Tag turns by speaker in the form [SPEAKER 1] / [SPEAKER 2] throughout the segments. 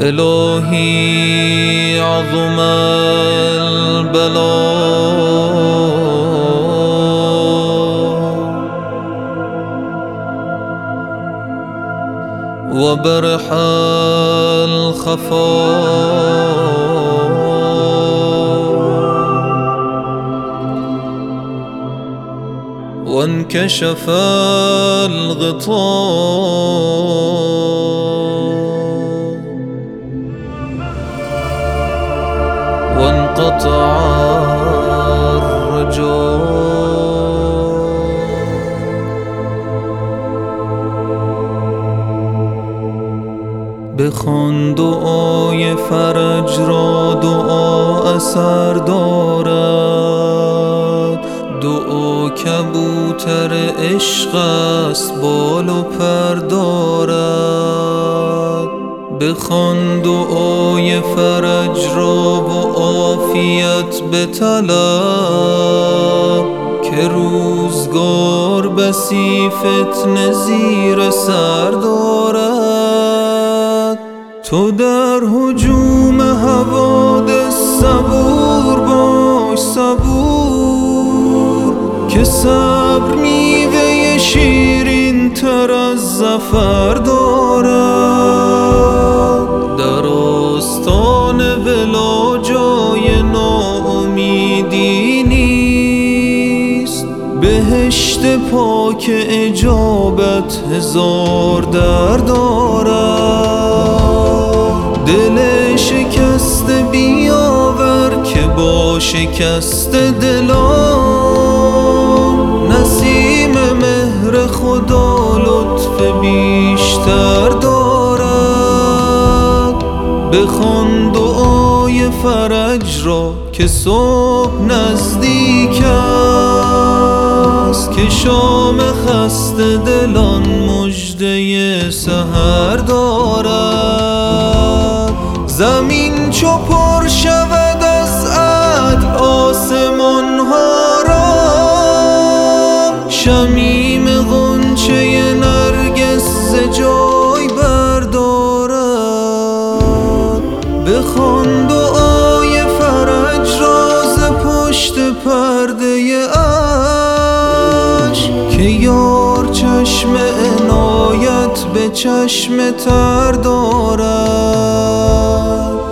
[SPEAKER 1] الهی عظم البلاء وبرح الخفاء وانكشف الغطاء وانقطع الرجاء بخوان دعای فرج را، دعا اثر دارد. دعا کبوتر عشق است، بال و پر دارد. بخوان دعای فرج را و عافیت بطلب، که روزگار بسی فتنه زیر سر دارد. تو در هجوم حوادث صبور باش، صبور، که صبر میوه شیرین تر از ظفر دارد. در آستان ولا جای ناامیدی نیست، بهشت پاک اجابت هزار در دارد. دل شکسته بیاور که با شکست دلان، نسیم مهر خدا لطف بیشتر دارد. بخوان دعای فرج را که صبح نزدیک است، که شام خسته دلان مژده سحر دارد. زمین چو پر شود از عدل آسمان ها را، شمیم غنچه نرگس ز جای بردارد. بخوان دعای فرج را ز پشت پرده اشک، که یار چشم عنایت به چشم تر دارد.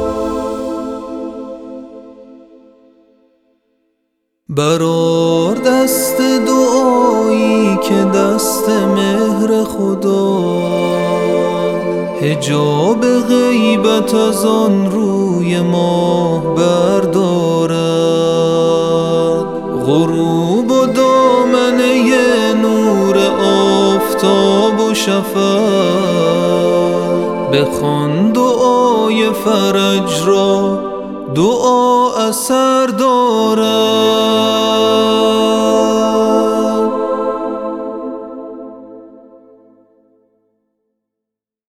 [SPEAKER 1] برآر دست دعایی که دست مهر خدا، حجاب غیبت از آن روی ماه بردارد. غروب و دامنه نور آفتاب و شفق، بخوان دعای فرج را، دعا اثر دارد.